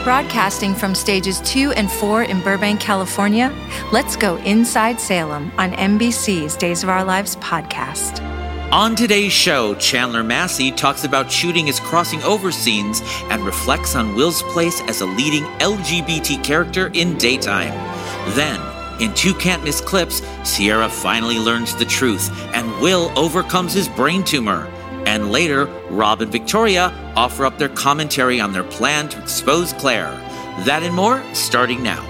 Broadcasting from stages 2 and 4 in Burbank, California, let's go inside Salem on NBC's Days of Our Lives podcast. On today's show, Chandler Massey talks about shooting his crossing over scenes and reflects on Will's place as a leading LGBT character in daytime. Then, in Two Can't Miss clips, Sierra finally learns the truth and Will overcomes his brain tumor. And later, Rob and Victoria offer up their commentary on their plan to expose Claire. That and more, starting now.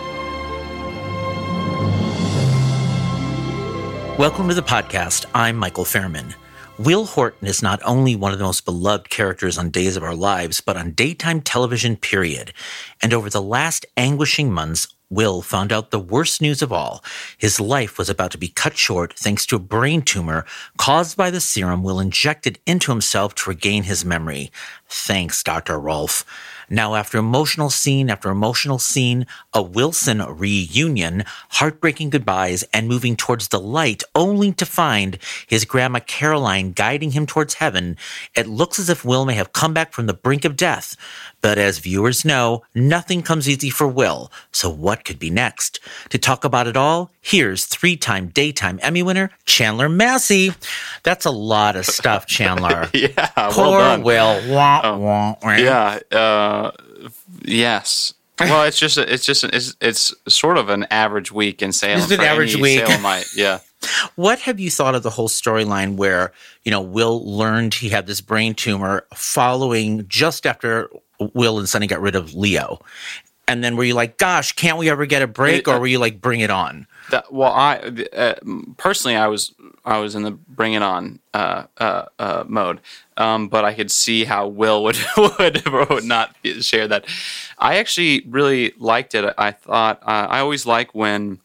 Welcome to the podcast. I'm Michael Fairman. Will Horton is not only one of the most beloved characters on Days of Our Lives, but on daytime television, period. And over the last anguishing months, Will found out the worst news of all. His life was about to be cut short thanks to a brain tumor caused by the serum Will injected into himself to regain his memory. Thanks, Dr. Rolfe. Now, after emotional scene after emotional scene, a Wilson reunion, heartbreaking goodbyes, and moving towards the light, only to find his grandma Caroline guiding him towards heaven, it looks as if Will may have come back from the brink of death. But as viewers know, nothing comes easy for Will. So what could be next? To talk about it all, here's 3-time Daytime Emmy winner, Chandler Massey. That's a lot of stuff, Chandler. Yeah, Poor well done. Will. Wah, wah, wah. Yeah. Yes. Well, it's sort of an average week in Salem. It's an for average any week. Salemite. Yeah. What have you thought of the whole storyline where, Will learned he had this brain tumor following just after Will and Sonny got rid of Leo? And then were you like, gosh, can't we ever get a break? Or were you like, bring it on? I personally, I was in the bring it on mode, but I could see how Will would not share that. I actually really liked it. I thought I always like when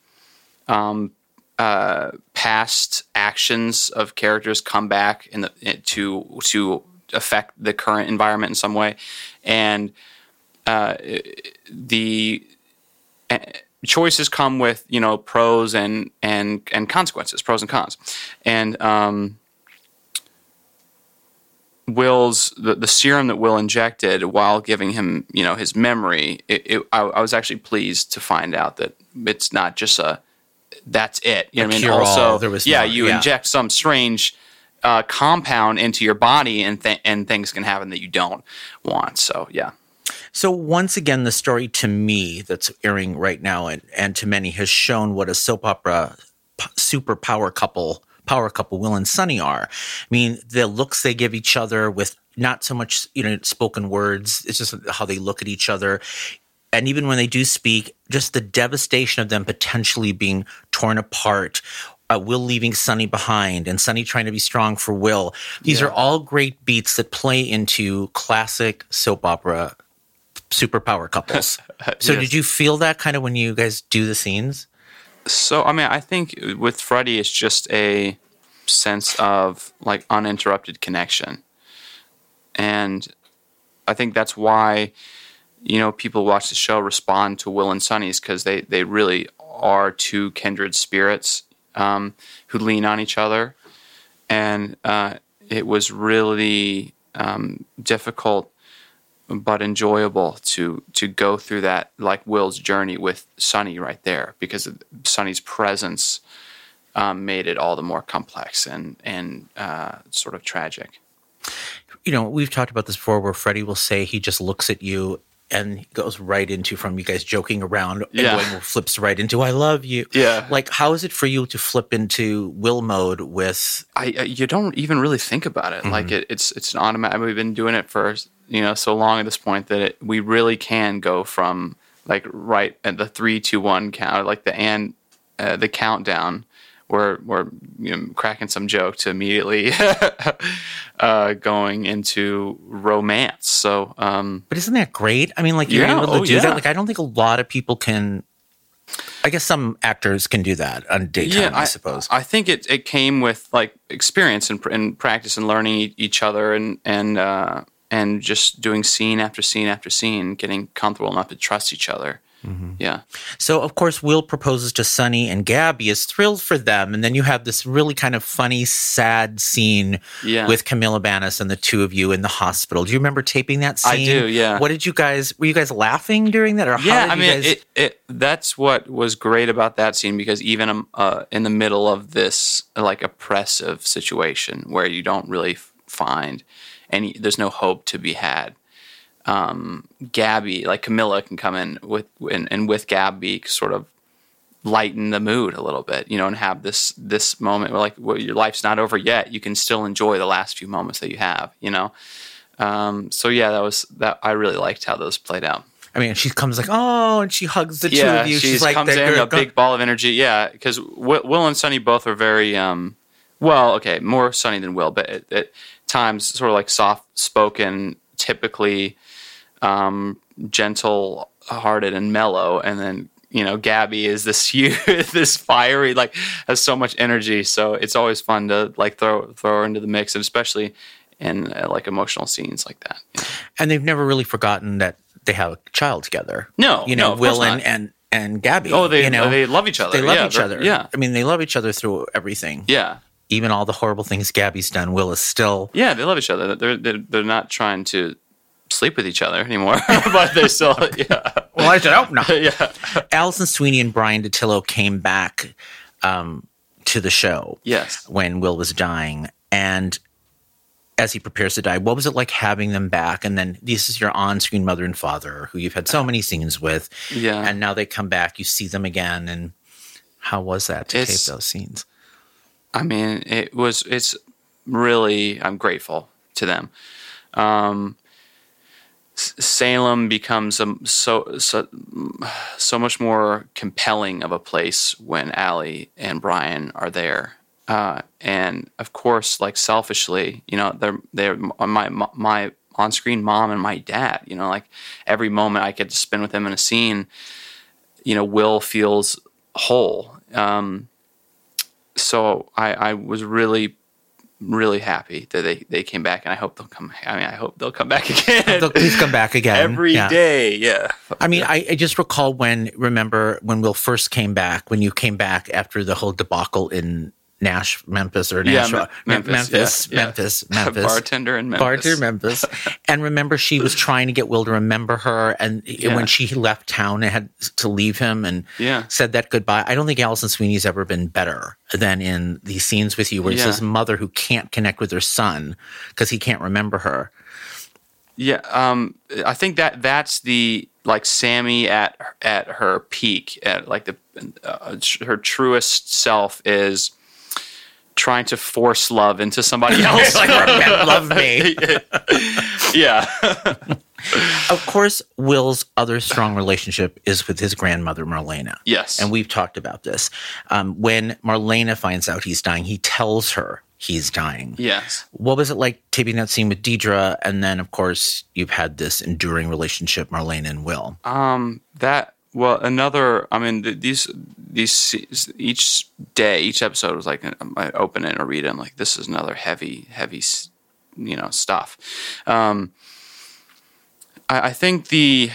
past actions of characters come back to affect the current environment in some way, and the choices come with pros and consequences, pros and cons, and Will's the serum that Will injected while giving him his memory. I was actually pleased to find out that it's not just that's it. You know what I mean? Also, there was inject some strange compound into your body, and things can happen that you don't want. So yeah. So once again, the story to me that's airing right now and to many has shown what a soap opera super power couple Will and Sonny are. I mean, the looks they give each other with not so much, spoken words. It's just how they look at each other. And even when they do speak, just the devastation of them potentially being torn apart, Will leaving Sonny behind and Sonny trying to be strong for Will. These are all great beats that play into classic soap opera superpower couples. So Did you feel that kind of when you guys do the scenes? So, I mean, I think with Freddie, it's just a sense of like uninterrupted connection. And I think that's why, people watch the show respond to Will and Sonny's, because they really are two kindred spirits who lean on each other. And it was really difficult but enjoyable to go through that, like Will's journey with Sonny right there, because Sonny's presence made it all the more complex and sort of tragic. We've talked about this before where Freddie will say he just looks at you and he goes right into, from you guys joking around, and flips right into "I love you." Yeah. Like, how is it for you to flip into Will mode with? You don't even really think about it. Mm-hmm. Like it's an automatic. We've been doing it for so long at this point that we really can go from like right at the 3, 2, 1 count, like the countdown. We're cracking some joke to immediately going into romance. So, but isn't that great? I mean, like you're able to do that. Like I don't think a lot of people can. I guess some actors can do that on daytime. I suppose. I think it came with like experience and practice and learning each other and just doing scene after scene after scene, getting comfortable enough to trust each other. Yeah. So, of course, Will proposes to Sonny, and Gabby is thrilled for them. And then you have this really kind of funny, sad scene with Camila Banus and the two of you in the hospital. Do you remember taping that scene? I do, yeah. What did you guys, were you guys laughing during that? Or how did you guys... that's what was great about that scene, because even in the middle of this, like, oppressive situation where you don't really find there's no hope to be had, Gabby, like Camila, can come in with Gabby sort of lighten the mood a little bit, and have this moment where, like, well, your life's not over yet. You can still enjoy the last few moments that you have, So yeah, that I really liked how those played out. I mean, she comes like, oh, and she hugs the two of you. She's like, comes in a big ball of energy. Yeah, because Will and Sonny both are very, more Sonny than Will, but at times sort of like soft-spoken, typically gentle-hearted and mellow, and then Gabby is this fiery, like, has so much energy. So it's always fun to like throw her into the mix, and especially in like emotional scenes like that. And they've never really forgotten that they have a child together. No, Will and Gabby. Oh, they love each other. They love each other. Yeah, I mean, they love each other through everything. Yeah. Even all the horrible things Gabby's done, Will is still... Yeah, they love each other. They're not trying to sleep with each other anymore, but they still... Yeah. Well, I should hope not. Yeah. Allison Sweeney and Brian DiTillo came back to the show. Yes. When Will was dying. And as he prepares to die, what was it like having them back? And then this is your on-screen mother and father, who you've had so many scenes with. Yeah. And now they come back, you see them again. And how was that to tape those scenes? I mean, it's really, I'm grateful to them. Salem becomes so much more compelling of a place when Allie and Brian are there. And of course, like, selfishly, they're my on-screen mom and my dad, like, every moment I get to spend with them in a scene, Will feels whole. So I was really, really happy that they came back, and I hope they'll come. I mean, I hope they'll come back again. Please come back again every day. Yeah. I mean, I just recall remember when Will first came back, when you came back after the whole debacle in Memphis. Bartender in Memphis. And remember, she was trying to get Will to remember her, and when she left town and had to leave him and said that goodbye. I don't think Allison Sweeney's ever been better than in these scenes with you, where it's this mother who can't connect with her son because he can't remember her. Yeah, I think that's the, like, Sammy at her peak, at like her truest self is trying to force love into somebody else. Like, love me. Yeah. Of course, Will's other strong relationship is with his grandmother, Marlena. Yes. And we've talked about this. When Marlena finds out he's dying, he tells her he's dying. Yes. What was it like taping that scene with Deidre? And then, of course, you've had this enduring relationship, Marlena and Will. Each day, each episode was like, I open it and read it. I'm like, this is another heavy, stuff. I think the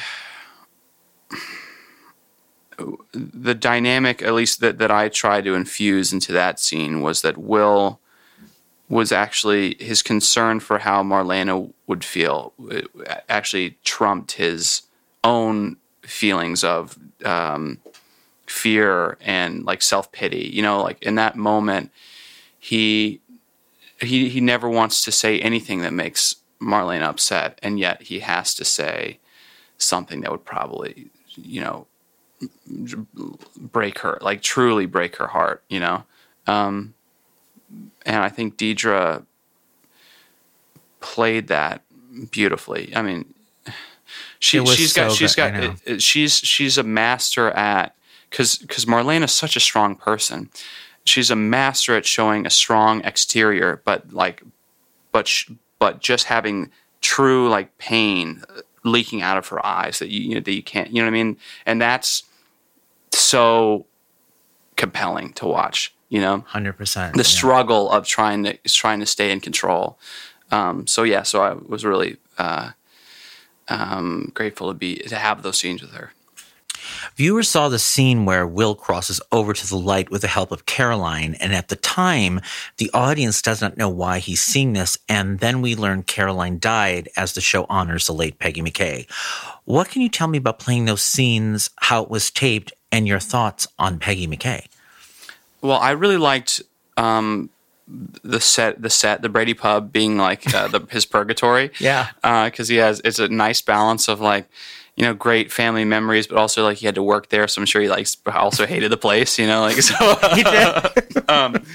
dynamic, at least that I tried to infuse into that scene, was that Will was actually, his concern for how Marlena would feel actually trumped his own feelings of fear and, like, self-pity. Like, in that moment, he never wants to say anything that makes Marlena upset, and yet he has to say something that would probably, break her, like, truly break her heart, and I think Deidre played that beautifully. I mean, she's a master at, because Marlena's such a strong person. She's a master at showing a strong exterior, but just having true, like, pain leaking out of her eyes that you can't, you know what I mean? And that's so compelling to watch, 100%. The struggle of trying to stay in control. So I was really grateful to have those scenes with her. Viewers saw the scene where Will crosses over to the light with the help of Caroline, and at the time, the audience does not know why he's seeing this, and then we learn Caroline died as the show honors the late Peggy McKay. What can you tell me about playing those scenes, how it was taped, and your thoughts on Peggy McKay? Well, I really liked the Brady Pub being like his purgatory. Yeah. Because it's a nice balance of like, great family memories, but also like he had to work there, so I'm sure he also hated the place, like so. He did.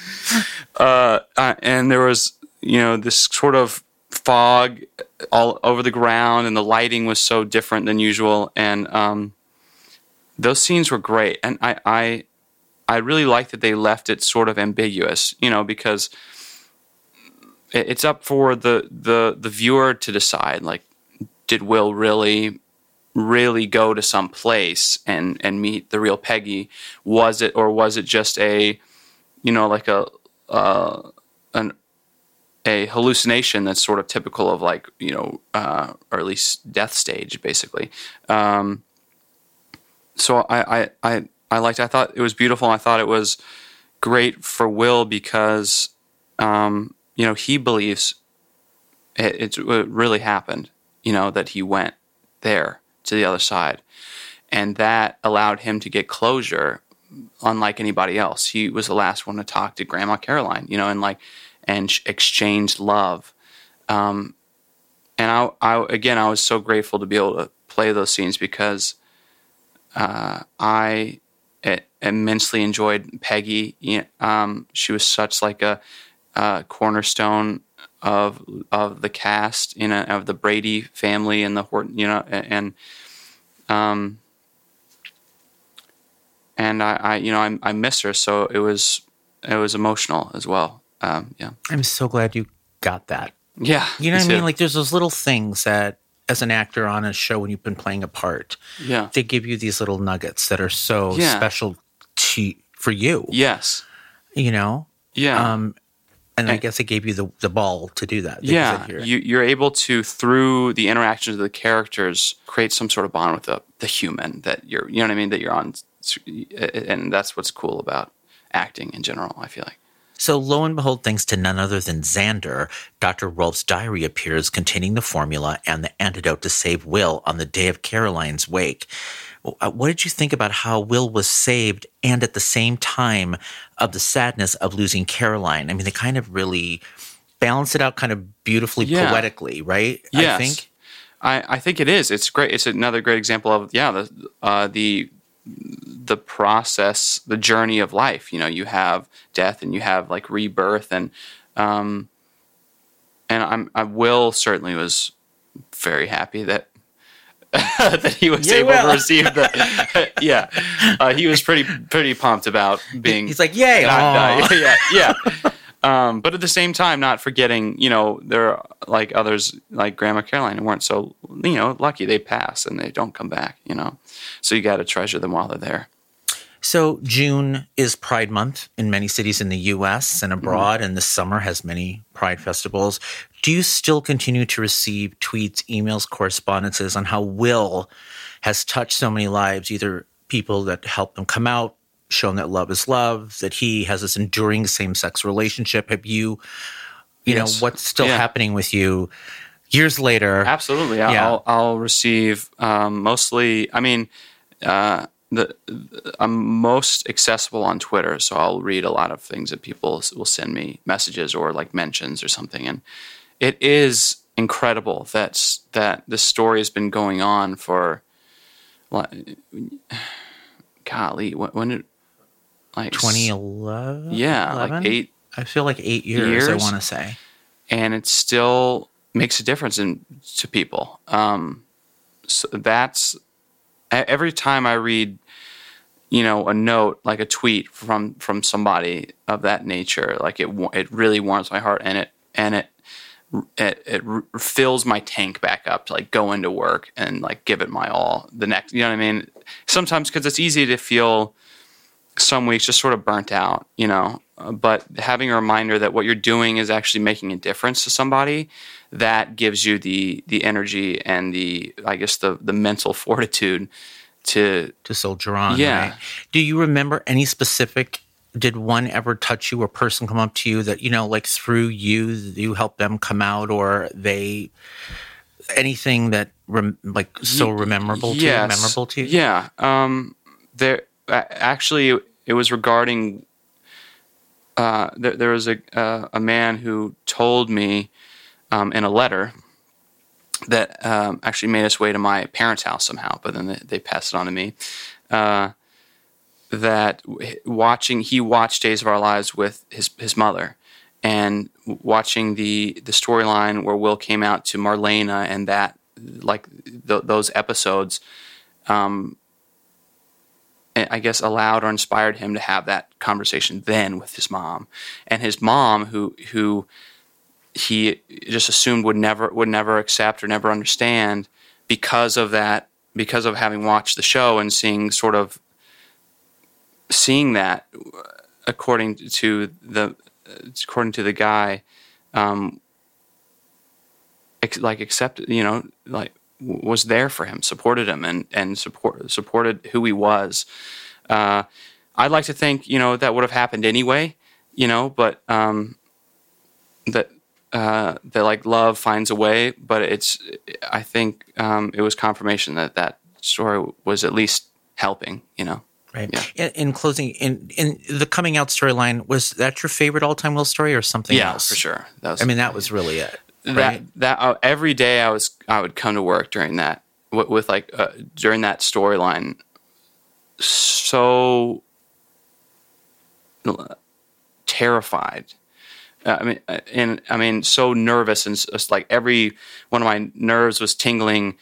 And there was this sort of fog all over the ground, and the lighting was so different than usual, and those scenes were great, and I really liked that they left it sort of ambiguous, because it's up for the viewer to decide, like, did Will really go to some place and meet the real Peggy? Was it just a hallucination that's sort of typical of like, or at least death stage, basically. So I thought it was beautiful. And I thought it was great for Will because, he believes it really happened, that he went there to the other side. And that allowed him to get closure unlike anybody else. He was the last one to talk to Grandma Caroline, and exchanged love. And I was so grateful to be able to play those scenes because I immensely enjoyed Peggy. She was such like a cornerstone of the cast, of the Brady family and the Horton, and I miss her. So it was emotional as well. Yeah. I'm so glad you got that. Yeah. You know what I mean? Like there's those little things that as an actor on a show when you've been playing a part, they give you these little nuggets that are so special for you. Yes. Yeah. And I And guess it gave you the ball to do that. Yeah, you're able to, through the interactions of the characters, create some sort of bond with the human that you're, that you're on, and that's what's cool about acting in general, I feel like. So lo and behold, thanks to none other than Xander, Dr. Rolf's diary appears containing the formula and the antidote to save Will on the day of Caroline's wake. What did you think about how Will was saved and at the same time of the sadness of losing Caroline? I mean, they kind of really balance it out kind of beautifully, poetically, right? Yes. I think. I think it is. It's great. It's another great example of, the process, the journey of life. You have death and you have like rebirth, and Will certainly was very happy that that he was able to receive the. He was pretty pumped about being. He's like, yay! Yeah. But at the same time, not forgetting, there are like others like Grandma Caroline who weren't so, lucky. They pass and they don't come back, So you got to treasure them while they're there. So June is Pride Month in many cities in the U.S. and abroad, and this summer has many Pride festivals. Do you still continue to receive tweets, emails, correspondences on how Will has touched so many lives, either people that help them come out, shown that love is love, that he has this enduring same-sex relationship? Have you, Yes. What's still happening with you years later? Absolutely. I'll receive mostly, I'm most accessible on Twitter, so I'll read a lot of things that people will send me messages or like mentions or something. And it is incredible that this story has been going on for, golly, when did, like 2011? Yeah, 11? like 8. I feel like 8 years, I want to say. And it still makes a difference to people. So that's, every time I read, a note, like a tweet from somebody of that nature, like it really warms my heart, and it fills my tank back up to like go into work and like give it my all the next, sometimes, because it's easy to feel some weeks just sort of burnt out, but having a reminder that what you're doing is actually making a difference to somebody, that gives you the energy and the mental fortitude soldier on. Yeah. Right? Do you remember any specific? Did one ever touch you, or person come up to you that, like through you helped them come out, or they anything that memorable to you? Yeah. There actually, it was regarding. There was a man who told me in a letter that actually made its way to my parents' house somehow, but then they passed it on to me. That he watched Days of Our Lives with his mother, and watching the storyline where Will came out to Marlena and that those episodes, I guess allowed or inspired him to have that conversation then with his mom, and his mom who he just assumed would never accept or never understand because of having watched the show and seeing that according to the guy, accepted, was there for him, supported him, and supported who he was. I'd like to think, that would have happened anyway, but that love finds a way. But I think it was confirmation that story was at least helping, Right. Yeah. In closing, in the coming out storyline, was that your favorite all-time Will story, or something else? Yeah, for sure. That was really it. Right? That every day I would come to work during that during that storyline, so terrified. So nervous, and just like every one of my nerves was tingling,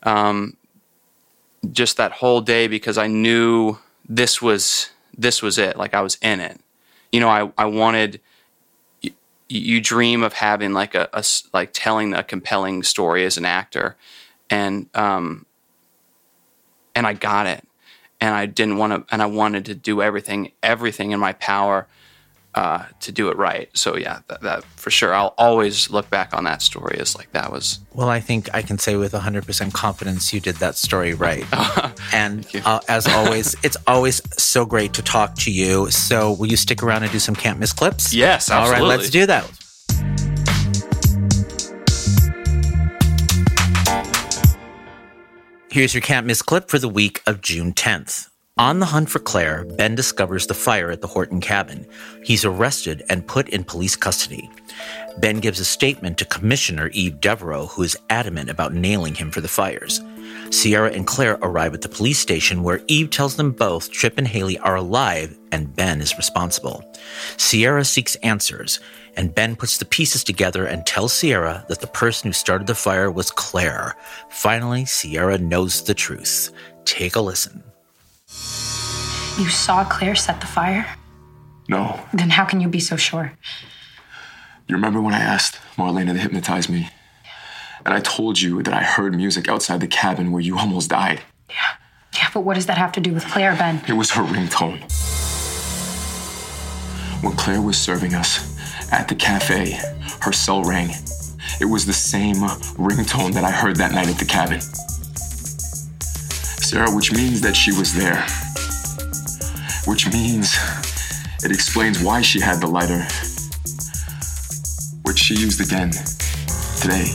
just that whole day, because I knew this was it. Like I was in it. I wanted. You dream of having like telling a compelling story as an actor, and I got it, and I didn't want to, and I wanted to do everything in my power to do it right. So yeah, that for sure. I'll always look back on that story as that was. Well, I think I can say with 100% confidence you did that story right. And as always, it's always so great to talk to you. So will you stick around and do some Can't Miss clips? Yes, absolutely. All right, let's do that. Here's your Can't Miss clip for the week of June 10th. On the hunt for Claire, Ben discovers the fire at the Horton cabin. He's arrested and put in police custody. Ben gives a statement to Commissioner Eve Devereaux, who is adamant about nailing him for the fires. Sierra and Claire arrive at the police station, where Eve tells them both Trip and Haley are alive and Ben is responsible. Sierra seeks answers, and Ben puts the pieces together and tells Sierra that the person who started the fire was Claire. Finally, Sierra knows the truth. Take a listen. You saw Claire set the fire? No. Then how can you be so sure? You remember when I asked Marlena to hypnotize me? And I told you that I heard music outside the cabin where you almost died. Yeah, but what does that have to do with Claire, Ben? It was her ringtone. When Claire was serving us at the cafe, her cell rang. It was the same ringtone that I heard that night at the cabin. Sarah, which means that she was there. Which means it explains why she had the lighter, which she used again today.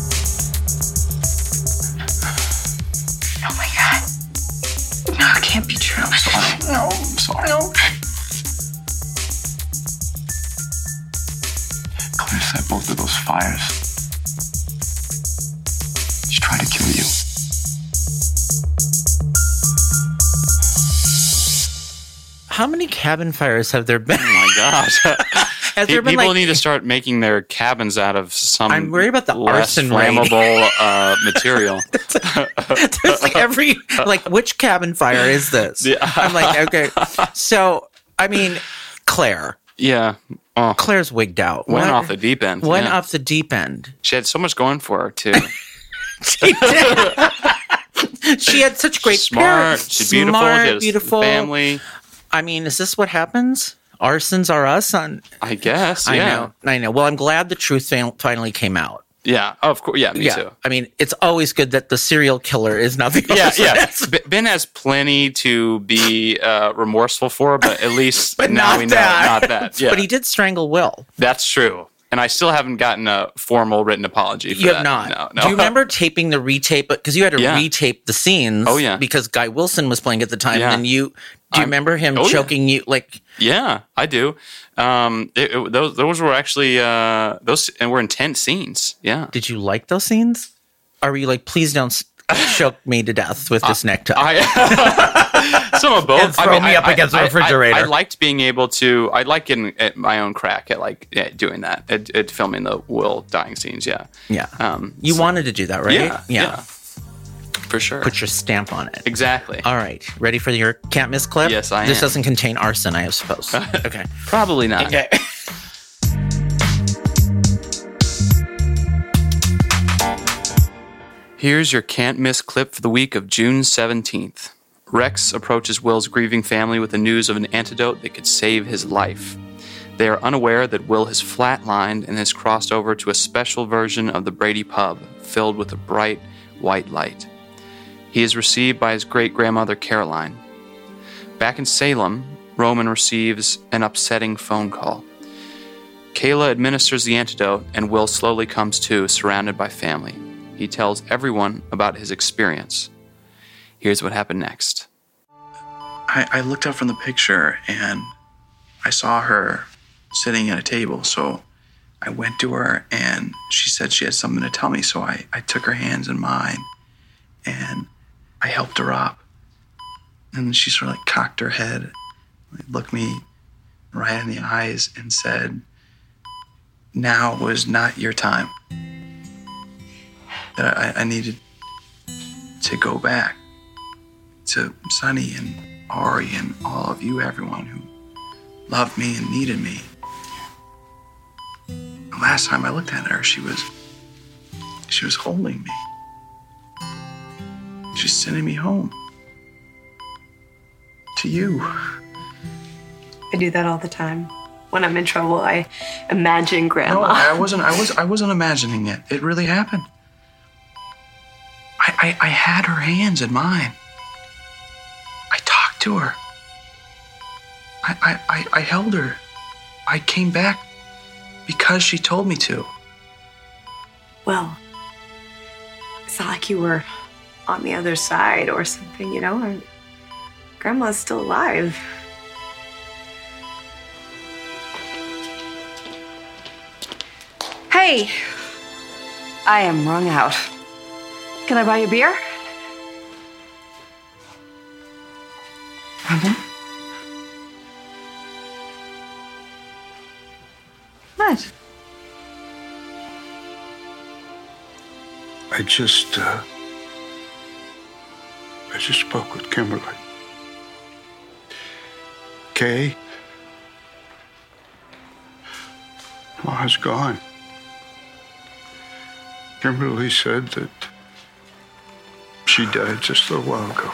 Oh my God. No, it can't be true. I'm sorry. No. I'm sorry. No. Claire set both of those fires. She tried to kill you. How many cabin fires have there been? Oh my gosh. Has there been People need to start making their cabins out of some I'm worried about the less arson flammable material. There's which cabin fire is this? Yeah. I'm like, okay. So, Claire. Yeah. Oh. Claire's wigged out. Went off the deep end. Went off the deep end. She had so much going for her, too. She did. She had such great Smart. parents. She's beautiful. She had a beautiful family. Is this what happens? Arsons are us? I guess, yeah. I know. Well, I'm glad the truth finally came out. Yeah, of course. Yeah, me too. I mean, it's always good that the serial killer is not the Yeah. Ben has plenty to be remorseful for, but at least but now not we know that. not that. Yeah. But he did strangle Will. That's true. And I still haven't gotten a formal written apology for You that. have not. No. Do you remember taping the retape? Because you had to Yeah. retape the scenes. Oh, yeah. Because Guy Wilson was playing at the time. Yeah. And do you remember him yeah. choking you? Like, Yeah, I do. Those were actually those and were intense scenes. Yeah. did you like those scenes? Or were you like, please don't choke me to death with this necktie? Some of both. And throw me up against the refrigerator. I liked being able to. I like getting at my own crack at doing that. At filming the Will dying scenes. Yeah. Yeah. You wanted to do that, right? Yeah. For sure. Put your stamp on it. Exactly. All right. Ready for your can't miss clip? Yes, I This am. doesn't contain arson, I suppose. Okay. Probably not. Okay. Here's your can't miss clip for the week of June 17th. Rex approaches Will's grieving family with the news of an antidote that could save his life. They are unaware that Will has flatlined and has crossed over to a special version of the Brady pub filled with a bright white light. He is received by his great-grandmother Caroline. Back in Salem, Roman receives an upsetting phone call. Kayla administers the antidote and Will slowly comes to, surrounded by family. He tells everyone about his experience. Here's what happened next. I looked up from the picture and I saw her sitting at a table. So I went to her and she said she had something to tell me. So I took her hands in mine and I helped her up. And she sort of like cocked her head, looked me right in the eyes and said, "Now was not your time." That I needed to go back to Sonny and Ari and all of you, everyone who loved me and needed me. The last time I looked at her, she was holding me. She's sending me home. To you. I do that all the time. When I'm in trouble, I imagine No, Grandma. I wasn't imagining it. It really happened. I had her hands in mine. I talked to her. I held her. I came back because she told me to. Well, it's not like you were on the other side or something, you know? And Grandma's still alive. Hey, I am wrung out. Can I buy you a beer? What? I just spoke with Kimberly. Kay, Ma's gone. Kimberly said that she died just a little while ago.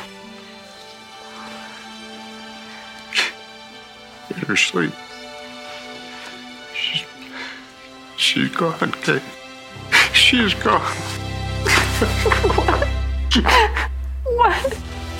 In her sleep. She's gone, Kay. She's gone. What?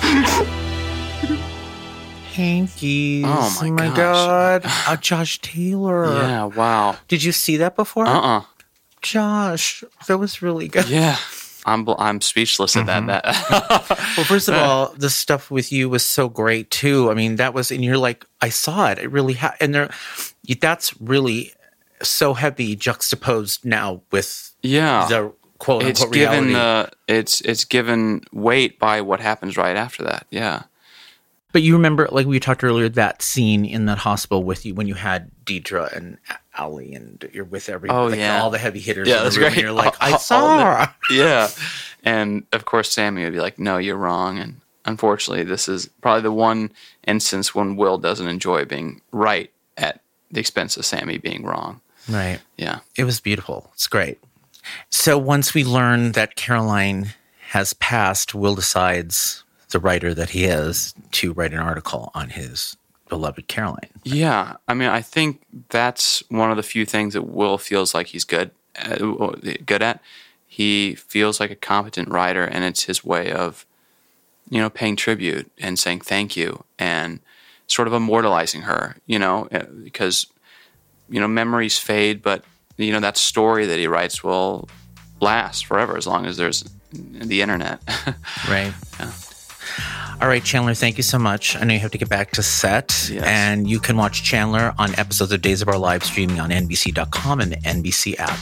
Hankies. Oh, my God. gosh. Josh Taylor. Yeah, wow. Did you see that before? Josh, that was really good. Yeah. I'm speechless at that. Well, first of all, the stuff with you was so great too. I mean, that was, and you're like, I saw it. It really, that's really so heavy juxtaposed now with the quote it's unquote given reality. it's given weight by what happens right after that. Yeah. But you remember, like we talked earlier, that scene in that hospital with you when you had Deidre and Allie and you're with all the heavy hitters. Yeah, in the that's room, great. And you're like, I All saw her. Yeah. And of course, Sammy would be like, "No, you're wrong." And unfortunately, this is probably the one instance when Will doesn't enjoy being right at the expense of Sammy being wrong. Right. Yeah. It was beautiful. It's great. So once we learn that Caroline has passed, Will decides, the writer that he is, to write an article on his beloved Caroline. Yeah. I mean, I think that's one of the few things that Will feels like he's good good at, he feels like a competent writer, and it's his way of, paying tribute and saying thank you and sort of immortalizing her, because, memories fade, but, that story that he writes will last forever as long as there's the internet. Right. Yeah. All right, Chandler, thank you so much. I know you have to get back to set. Yes. And you can watch Chandler on episodes of Days of Our Lives streaming on NBC.com and the NBC app.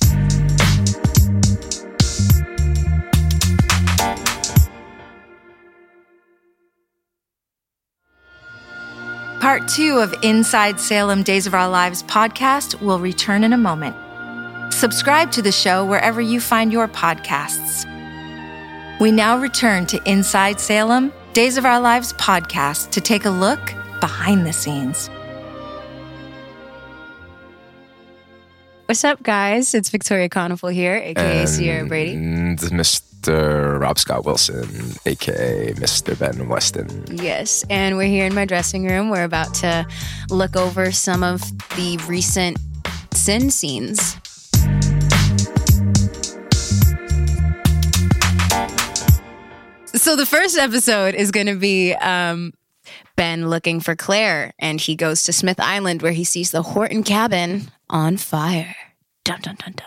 Part 2 of Inside Salem Days of Our Lives podcast will return in a moment. Subscribe to the show wherever you find your podcasts. We now return to Inside Salem Days of Our Lives podcast to take a look behind the scenes. What's up, guys? It's Victoria Conifal here, a.k.a. Sierra Brady. And Mr. Rob Scott Wilson, a.k.a. Mr. Ben Weston. Yes, and we're here in my dressing room. We're about to look over some of the recent sin scenes. So the first episode is going to be Ben looking for Claire, and he goes to Smith Island where he sees the Horton cabin on fire. Dun, dun, dun, dun.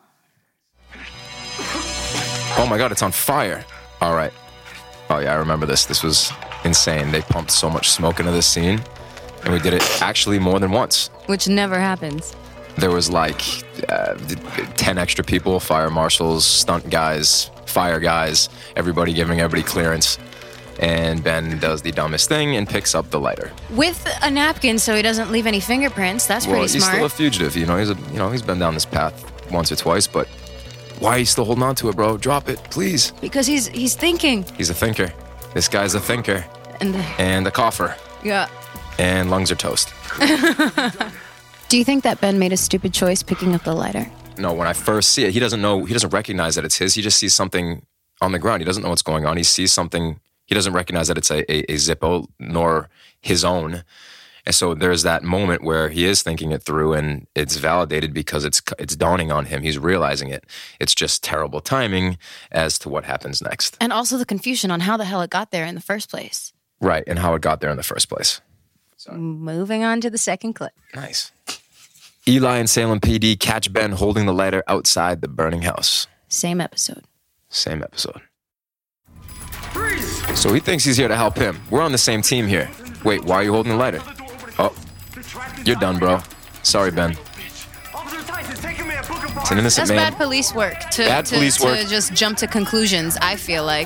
Oh my God, it's on fire. All right. Oh yeah, I remember this. This was insane. They pumped so much smoke into this scene, and we did it actually more than once. Which never happens. There was like 10 extra people, fire marshals, stunt guys, fire guys, everybody giving everybody clearance. And Ben does the dumbest thing and picks up the lighter. With a napkin so he doesn't leave any fingerprints. That's pretty smart. He's still a fugitive. He's been down this path once or twice, but why are you still holding on to it, bro? Drop it, please. Because he's thinking. He's a thinker. This guy's a thinker. And a cougher. Yeah. And lungs are toast. Do you think that Ben made a stupid choice picking up the lighter? No, when I first see it, he doesn't recognize that it's his. He just sees something on the ground. He doesn't know what's going on. He sees something. He doesn't recognize that it's a Zippo, nor his own. And so there's that moment where he is thinking it through, and it's validated because it's dawning on him. He's realizing it. It's just terrible timing as to what happens next. And also the confusion on how the hell it got there in the first place. Right, and how it got there in the first place. So. Moving on to the second clip. Nice. Eli and Salem PD catch Ben holding the lighter outside the burning house. Same episode. So he thinks he's here to help him. We're on the same team here. Wait, why are you holding the lighter? Oh, you're done, bro. Sorry, Ben. It's an innocent man. That's bad police work. To just jump to conclusions, I feel like.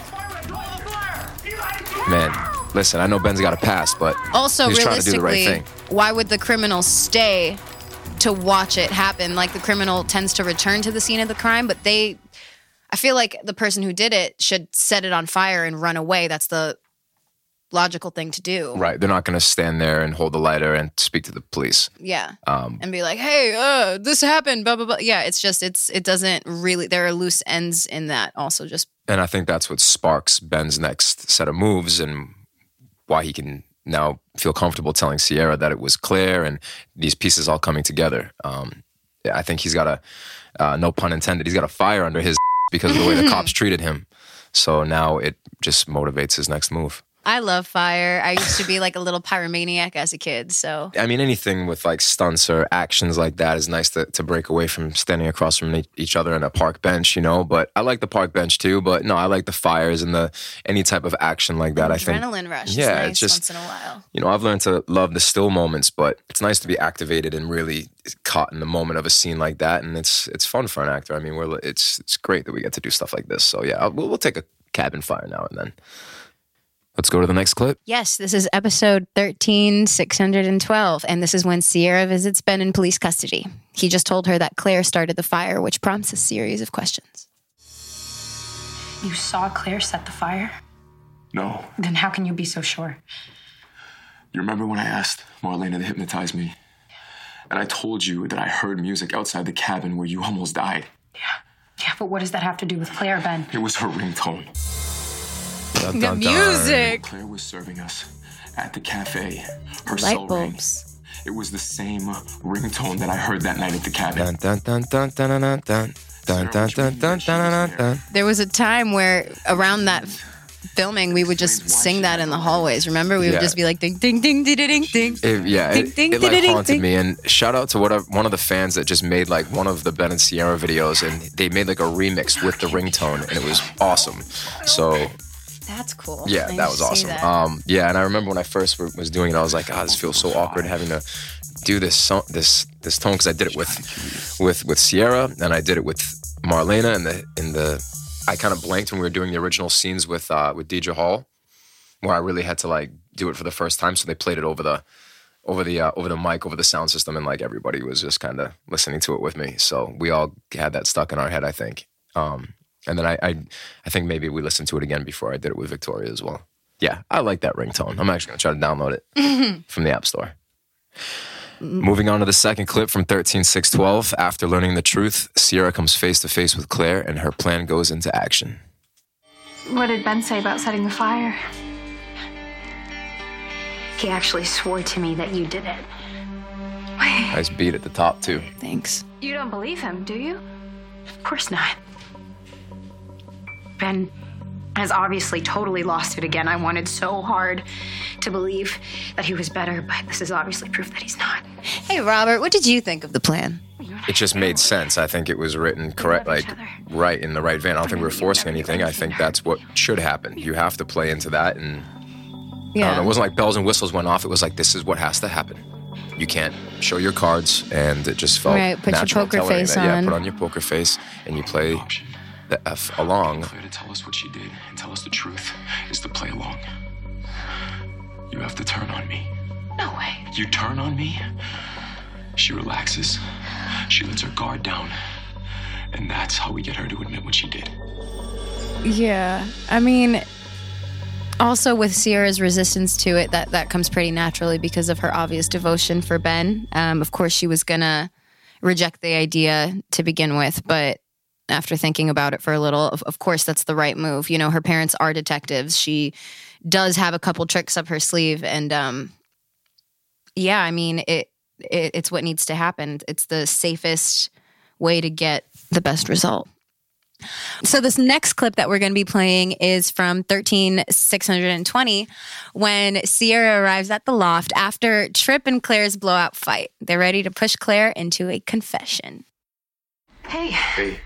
Man, listen, I know Ben's got a pass, but also, he's trying to do the right thing. Why would the criminal stay to watch it happen? Like, the criminal tends to return to the scene of the crime, but I feel like the person who did it should set it on fire and run away. That's the logical thing to do. Right. They're not going to stand there and hold the lighter and speak to the police. Yeah. And be like, hey, this happened, blah, blah, blah. Yeah, it's just, it doesn't really, there are loose ends in that also just. And I think that's what sparks Ben's next set of moves and why he can now feel comfortable telling Sierra that it was Claire and these pieces all coming together. I think he's got no pun intended, he's got a fire under his because of the way the cops treated him. So now it just motivates his next move. I love fire. I used to be like a little pyromaniac as a kid, so. I mean, anything with like stunts or actions like that is nice to break away from standing across from each other in a park bench, But I like the park bench too, but no, I like the fires and any type of action like that. I think adrenaline rush is nice it's just, once in a while. I've learned to love the still moments, but it's nice to be activated and really caught in the moment of a scene like that, and it's fun for an actor. I mean, it's great that we get to do stuff like this. So yeah, we'll take a cabin fire now and then. Let's go to the next clip. Yes, this is episode 13,612, and this is when Sierra visits Ben in police custody. He just told her that Claire started the fire, which prompts a series of questions. You saw Claire set the fire? No. Then how can you be so sure? You remember when I asked Marlena to hypnotize me? And I told you that I heard music outside the cabin where you almost died. Yeah, but what does that have to do with Claire, Ben? It was her ringtone. Dun, the dun, music. Claire was serving us at the cafe. Her light cell rang. bulbs. It was the same ringtone that I heard that night at the cabin. Dun, dun, dun, dun, dun, dun, dun. Dun, dun, dun, dun, dun, dun. There was a time where around that filming, we would just sing that in the hallways. Remember? We would just be like, ding, ding, ding, ding, ding, ding. It like haunted me. And shout out to one of the fans that just made like one of the Ben and Sierra videos, and they made like a remix with the ringtone, and it was awesome. So that's cool. Yeah, that was awesome. Yeah, and I remember when I first was doing it, I was like, this feels so awkward having to do this tone, because I did it with Sierra, and I did it with Marlena, and I kind of blanked when we were doing the original scenes with Deidre Hall, where I really had to like do it for the first time. So they played it over the mic, over the sound system, and like everybody was just kind of listening to it with me. So we all had that stuck in our head, I think. And then I think maybe we listened to it again before I did it with Victoria as well. Yeah, I like that ringtone. I'm actually gonna try to download it from the App Store. Moving on to the second clip from 13-6-12. After learning the truth, Sierra comes face to face with Claire, and her plan goes into action. What did Ben say about setting the fire? He actually swore to me that you did it. Nice beat at the top, too. Thanks. You don't believe him, do you? Of course not. Ben has obviously totally lost it again. I wanted so hard to believe that he was better, but this is obviously proof that he's not. Hey, Robert, what did you think of the plan? It just made sense. I think it was written correct, like right in the right vein. I don't think we were forcing anything. I think that's what should happen. You have to play into that, and I don't know, it wasn't like bells and whistles went off. It was like, this is what has to happen. You can't show your cards, and it just felt put natural. your poker face on. Yeah, put on your poker face, and you play the F along. Claire to tell us what she did and tell us the truth is to play along. You have to turn on me. No way. You turn on me, she relaxes, she lets her guard down, and that's how we get her to admit what she did. Yeah, I mean, also with Sierra's resistance to it, that comes pretty naturally because of her obvious devotion for Ben. Of course, she was gonna reject the idea to begin with, but after thinking about it for a little, of course, that's the right move. You know, her parents are detectives. She does have a couple tricks up her sleeve. And yeah, I mean, it's what needs to happen. It's the safest way to get the best result. So this next clip that we're going to be playing is from 13-620, when Sierra arrives at the loft after Trip and Claire's blowout fight. They're ready to push Claire into a confession. Hey. Hey.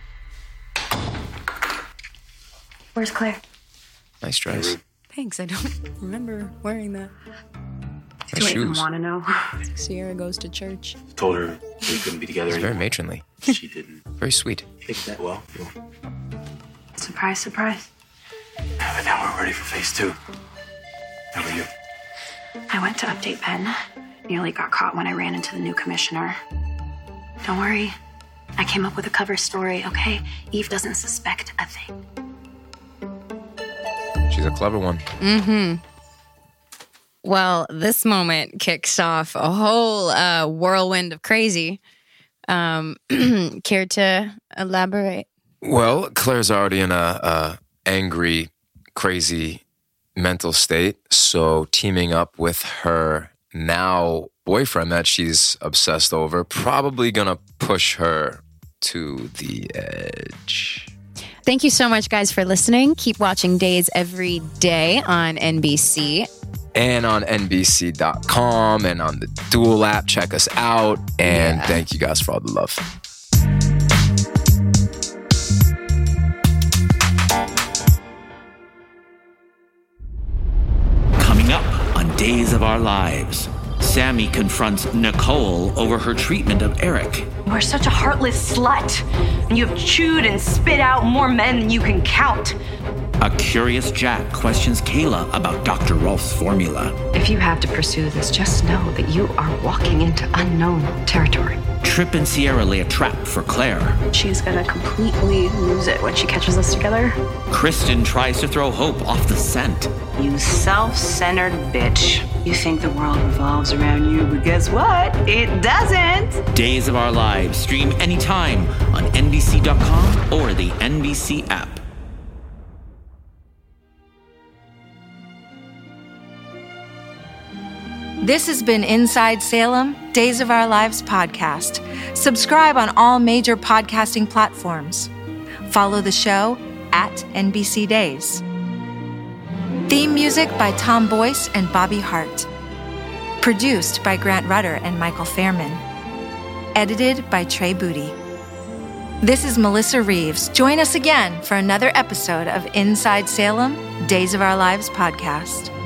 Where's Claire? Nice dress. Thanks, I don't remember wearing that. Nice shoes. Want to know? Sierra goes to church. Told her we couldn't be together It's very anymore. matronly. She didn't Very sweet. take that well. Surprise, surprise. But now we're ready for phase 2. How are you? I went to update Ben. Nearly got caught when I ran into the new commissioner. Don't worry. I came up with a cover story, okay? Eve doesn't suspect a thing. She's a clever one. Mm-hmm. Well, this moment kicks off a whole whirlwind of crazy. Care to elaborate? Well, Claire's already in a angry, crazy mental state. So teaming up with her now boyfriend that she's obsessed over, probably gonna push her to the edge. Thank you so much, guys, for listening. Keep watching Days every day on NBC. And on NBC.com and on the Dual app. Check us out. And thank you guys for all the love. Coming up on Days of Our Lives, Sammy confronts Nicole over her treatment of Eric. You are such a heartless slut, and you have chewed and spit out more men than you can count. A curious Jack questions Kayla about Dr. Rolf's formula. If you have to pursue this, just know that you are walking into unknown territory. Trip and Sierra lay a trap for Claire. She's gonna completely lose it when she catches us together. Kristen tries to throw Hope off the scent. You self-centered bitch. You think the world revolves around you, but guess what? It doesn't. Days of Our Lives. Stream anytime on NBC.com or the NBC app. This has been Inside Salem, Days of Our Lives podcast. Subscribe on all major podcasting platforms. Follow the show at NBC Days. Theme music by Tom Boyce and Bobby Hart. Produced by Grant Rutter and Michael Fairman. Edited by Trey Booty. This is Melissa Reeves. Join us again for another episode of Inside Salem, Days of Our Lives podcast.